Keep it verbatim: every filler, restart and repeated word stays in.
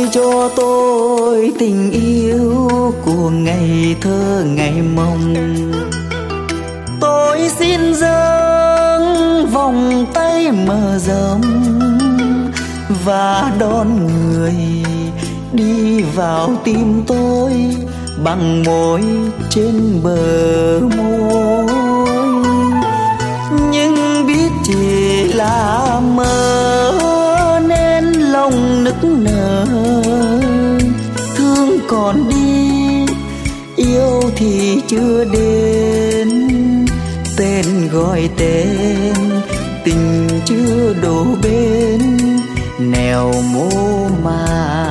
cho tôi tình yêu của ngày thơ ngày mộng. Tôi xin dâng vòng tay mở rộng và đón người đi vào tim tôi bằng môi trên bờ môi. Nhưng biết chỉ là mơ nên lòng nức nở, thương còn đi yêu thì chưa đến. Tên gọi tên tình chưa đổ bên nẻo mố mà